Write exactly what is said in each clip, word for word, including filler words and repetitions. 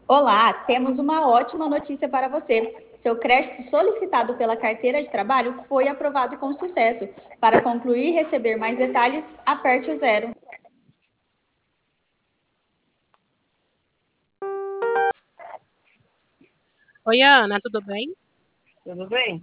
Olá, temos uma ótima notícia para você. Seu crédito solicitado pela carteira de trabalho foi aprovado com sucesso. Para concluir e receber mais detalhes, aperte o zero. Oi, Ana, tudo bem? Tudo bem?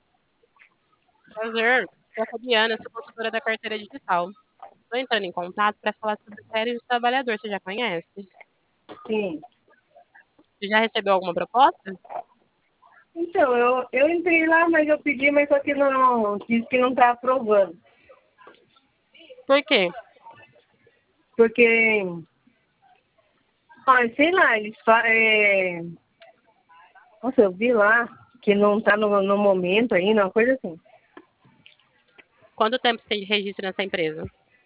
Prazer. Eu sou a Fabiana, sou consultora da carteira digital. Estou entrando em contato para falar sobre o Série do Trabalhador. Você já conhece? Sim. Você já recebeu alguma proposta? Então, eu, eu entrei lá, mas eu pedi, mas só que não, disse que não está aprovando. Por quê? Porque, ah, sei lá, eles fa é... Nossa, eu vi lá que não está no, no momento ainda, uma coisa assim. Quanto tempo você tem de registro nessa empresa?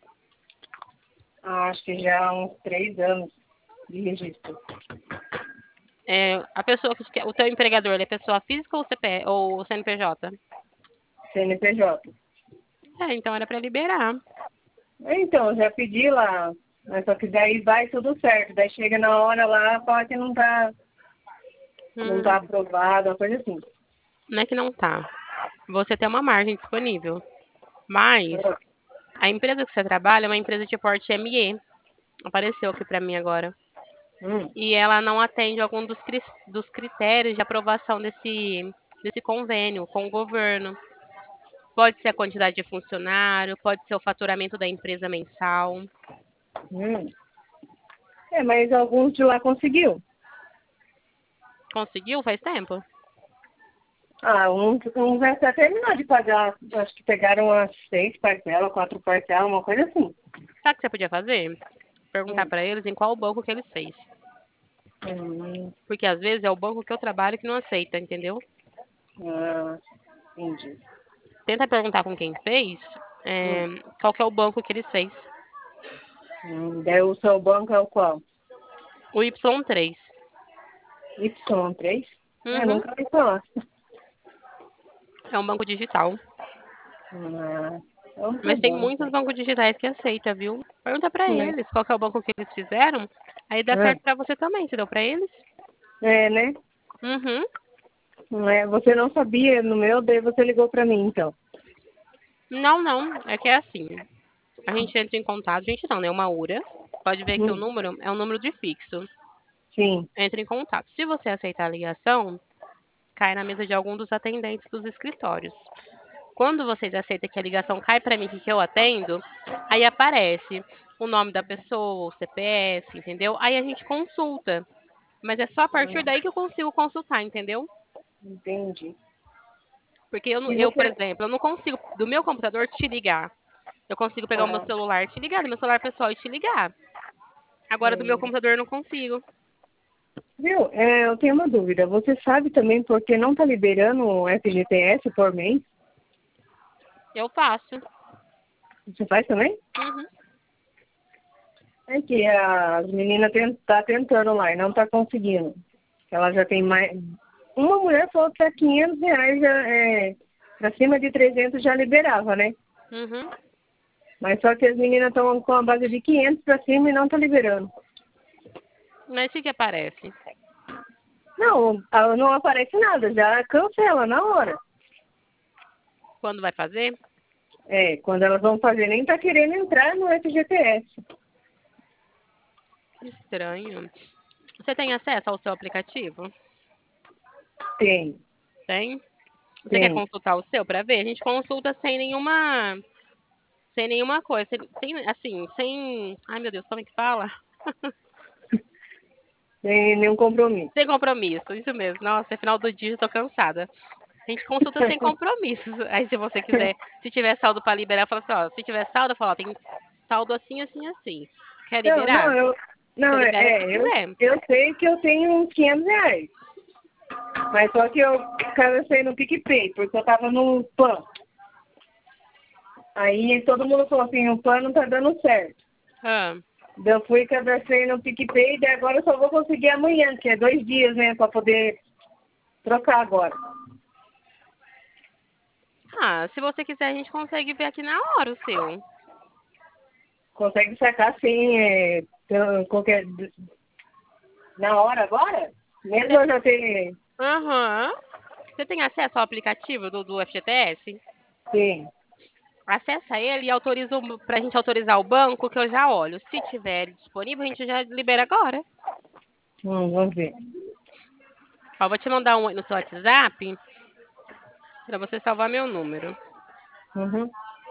Ah, acho que já há uns três anos de registro. É, a pessoa que quer- o teu empregador, ele é pessoa física ou C P, ou C N P J? C N P J. É, então era para liberar. Então, já pedi lá, mas só que daí vai tudo certo. Daí chega na hora lá, fala que não está não tá Hum, aprovado, uma coisa assim. não é que não tá. Você tem uma margem disponível. Mas Ah, a empresa que você trabalha é uma empresa de porte M E. Apareceu aqui para mim agora. hum, E ela não atende algum dos, cri- dos critérios de aprovação desse, desse convênio com o governo. Pode ser a quantidade de funcionário, pode ser o faturamento da empresa mensal. hum. É, mas alguns de lá conseguiu. Conseguiu faz tempo? Ah, um, um já até terminou de pagar. Acho que pegaram umas seis parcelas, quatro parcelas, uma coisa assim. Sabe o que você podia fazer? Perguntar Hum, para eles em qual banco que eles fez. hum, Porque às vezes é o banco que eu trabalho que não aceita, entendeu? ah, entendi. Tenta perguntar com quem fez, é, Hum, qual que é o banco que eles fez. hum. Daí o seu banco é o qual? O Y três. Y três. É, Uhum, nunca ouvi falar. é um banco digital. Ah, então tá Mas tem bom, muitos então. bancos digitais que aceita, viu? Pergunta pra Né? eles qual que é o banco que eles fizeram. Aí dá Ah, certo pra você também, você deu pra eles? é, né? Uhum. Não é, você não sabia no meu, daí você ligou pra mim, então. Não, não. É que é assim. A gente entra em contato, a gente não, né? Uma URA. Pode ver que o Hum, número é um número de fixo. sim. Entra em contato. Se você aceitar a ligação, cai na mesa de algum dos atendentes dos escritórios. Quando vocês aceitam que a ligação cai pra mim, que eu atendo, aí aparece o nome da pessoa, o C P F, entendeu? Aí a gente consulta. Mas é só a partir Ah, daí que eu consigo consultar, entendeu? entendi. Porque eu, não- E eu, por você? exemplo, eu não consigo do meu computador te ligar. Eu consigo pegar o meu Ah, celular e te ligar, do meu celular pessoal e te ligar. Agora do meu hum. computador eu não consigo. Viu? É, eu tenho uma dúvida. Você sabe também por que não está liberando o F G T S por mês? Eu faço. Você faz também? Uhum. É que as meninas estão tentando lá e não está conseguindo. Ela já tem mais. Uma mulher falou que a quinhentos reais já é. Pra cima de trezentos já liberava, né? Uhum. Mas só que as meninas estão com a base de quinhentos pra cima e não tá liberando. Mas o que que aparece? Não, a- não aparece nada, já cancela na hora. Quando vai fazer? É, quando elas vão fazer, nem tá querendo entrar no F G T S. Que estranho. Você tem acesso ao seu aplicativo? Tem, Tem? Você quer tem. consultar o seu pra ver? A gente consulta sem nenhuma, sem nenhuma coisa, sem, sem- assim, sem, ai meu Deus, como é que fala? Sem nenhum compromisso. Sem compromisso, isso mesmo. Nossa, é final do dia, eu tô cansada. A gente consulta sem compromissos. Aí, se você quiser, se tiver saldo pra liberar, fala assim, ó, se tiver saldo, fala, ó, tem saldo assim, assim, assim. Quer Não, não, liberar? eu. Você Não, é, libera se é, eu, quiser. eu sei que eu tenho uns quinhentos reais. Mas só que eu cadastrei no PicPay, porque eu tava no PAN. Aí todo mundo falou assim, o PAN não tá dando certo. Ah, Daí eu fui e cadastrei no PicPay, e agora eu só vou conseguir amanhã, que é dois dias, né, pra poder trocar agora. ah, se você quiser, a gente consegue ver aqui na hora o seu. Consegue sacar sem é, ter qualquer Na hora agora? Mesmo eu já ter... Aham. Você tem acesso ao aplicativo do, do F G T S? Sim. Acessa ele e autoriza o, pra gente autorizar o banco, que eu já olho. Se tiver disponível, a gente já libera agora. Hum, vamos ver. Ó, vou te mandar um oi no seu WhatsApp pra você salvar meu número. Uhum.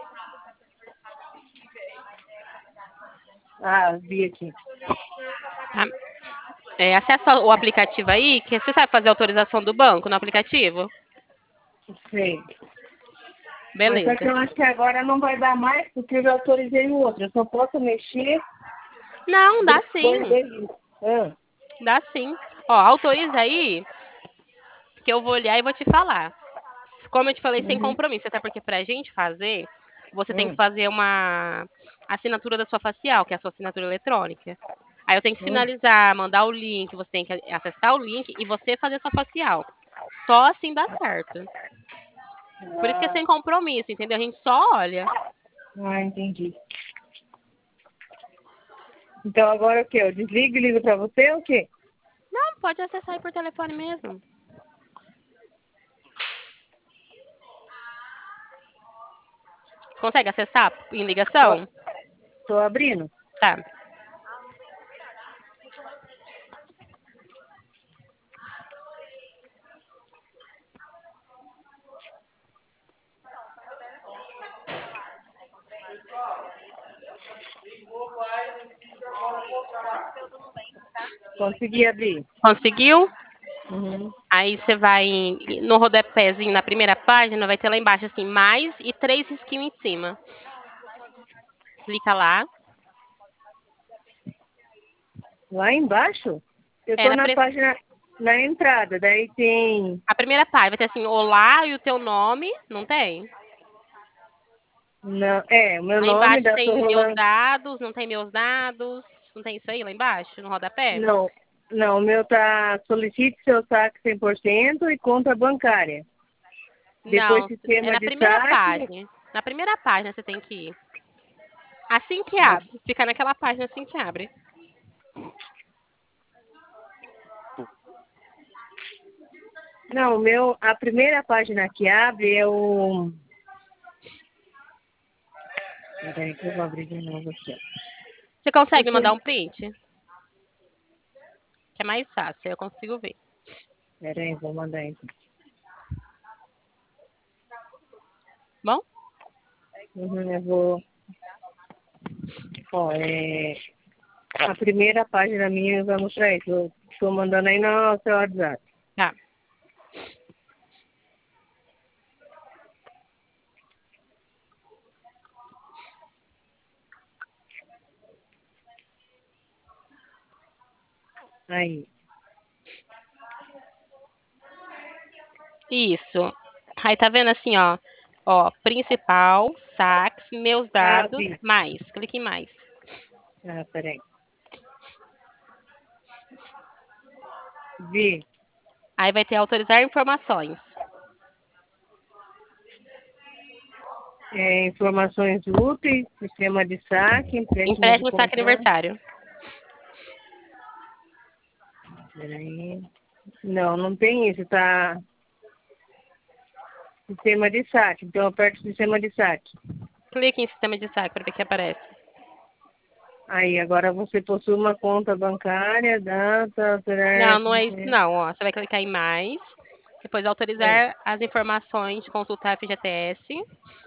Ah, vi aqui. Tá? É, acessa o aplicativo aí, que você sabe fazer a autorização do banco no aplicativo? Sei. Mas só que Beleza. eu acho que agora não vai dar mais, porque eu já autorizei o outro. Eu só posso mexer Não, dá depois sim. dele. Ah, Dá sim. Ó, autoriza aí, que eu vou olhar e vou te falar. Como eu te falei, sem uhum. compromisso, até porque pra gente fazer, você tem que Hum, fazer uma assinatura da sua facial, que é a sua assinatura eletrônica. Aí eu tenho que hum. finalizar, mandar o link, você tem que acessar o link e você fazer a sua facial. Só assim dá certo. Por isso que é sem compromisso, entendeu? A gente só olha. Ah, entendi. Então agora o quê? Eu desligo e ligo pra você ou o quê? Não, pode acessar aí por telefone mesmo. Consegue acessar em Tô, ligação? tô abrindo. Tá. Consegui abrir. Conseguiu? Uhum. Aí você vai em- no rodapézinho, na primeira página, vai ter lá embaixo assim, mais e três risquinhos em cima. Clica lá. Lá embaixo, eu É, tô na na pre- página, na entrada. Daí tem... a primeira página vai ter assim, olá e o teu nome, não tem? Não, é, o meu Aí nome embaixo da tem meus Torrolan... dados, não tem meus dados, não tem isso aí lá embaixo, no rodapé? Não, não, o meu tá solicite seu saque cem por cento e conta bancária. Depois Não, é sistema na de primeira saque. página. Na primeira página você tem que ir. Assim que Na- abre, fica naquela página assim que abre. Não, o meu, a primeira página que abre é o... Peraí que eu vou abrir de novo aqui, ó. Você consegue Porque... mandar um print? Que é mais fácil, aí eu consigo ver. Peraí, vou mandar então. Bom? Uhum, eu vou... Ó, é... A primeira página minha vai mostrar isso. Eu tô mandando aí no seu WhatsApp. Tá. Aí. Isso. Aí tá vendo assim, ó. Ó, principal, saques, meus Ah, dados, vi. mais. Clique em mais. Ah, peraí. Vi. Aí vai ter autorizar informações. É, informações úteis, sistema de saque, empréstimo de Empréstimo, saque, compra. aniversário. Peraí. Não, não tem isso, tá? Sistema de saque. Então eu aperto sistema de saque. Clique em sistema de saque para ver o que aparece. Aí, agora você possui uma conta bancária, data, Não, taref, não é isso não, ó. Você vai clicar em mais. Depois é. autorizar as informações de consultar F G T S.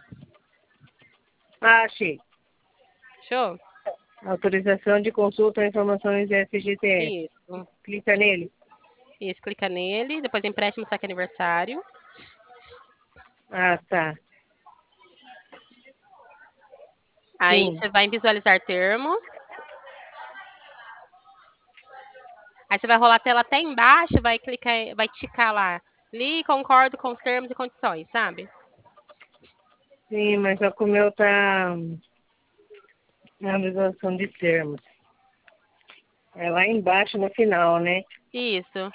Ah, achei. Show? Autorização de consulta a informações F G T S. Isso. Clica nele. Isso, clica nele. Depois empréstimo, saque, aniversário. Ah, tá. Aí Sim. você vai em visualizar termo. Aí você vai rolar a tela até embaixo, vai clicar, vai ticar lá. Li, concordo com os termos e condições, sabe? Sim, mas só que o meu tá na visualização de termos. É lá embaixo no final, né? Isso.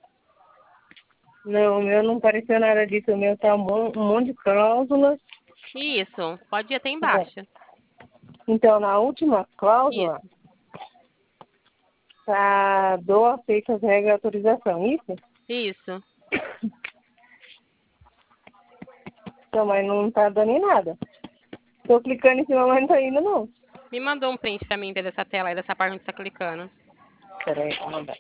Não, o meu não apareceu nada disso. O meu tá um mon- um monte de cláusulas. Isso, pode ir até embaixo. Então, na última cláusula, Isso. tá dou aceito as regras de autorização, isso? Isso. Então, mas não tá dando em nada. Tô clicando em cima, mas não tá indo, não. Me mandou um print pra mim ver dessa tela aí, dessa parte onde você tá clicando. Peraí, vou mandar.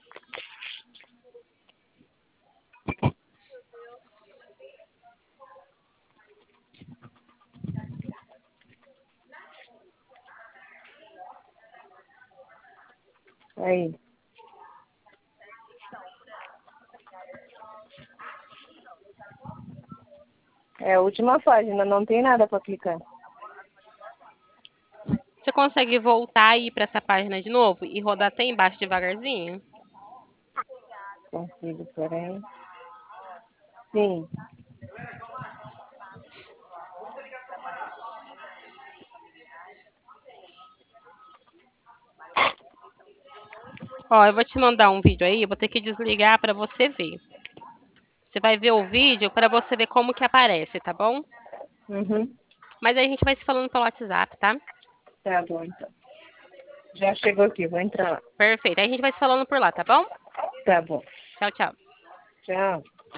Aí. É a última página, não tem nada para clicar. Você consegue voltar aí pra essa página de novo e rodar até embaixo devagarzinho? Consigo, peraí. Sim. Ó, eu vou te mandar um vídeo aí, eu vou ter que desligar pra você ver. Você vai ver o vídeo pra você ver como que aparece, tá bom? Uhum. Mas aí a gente vai se falando pelo WhatsApp, tá? Tá bom, então. Já chegou aqui, vou entrar lá. Perfeito. Aí a gente vai se falando por lá, tá bom? Tá bom. Tchau, tchau. Tchau.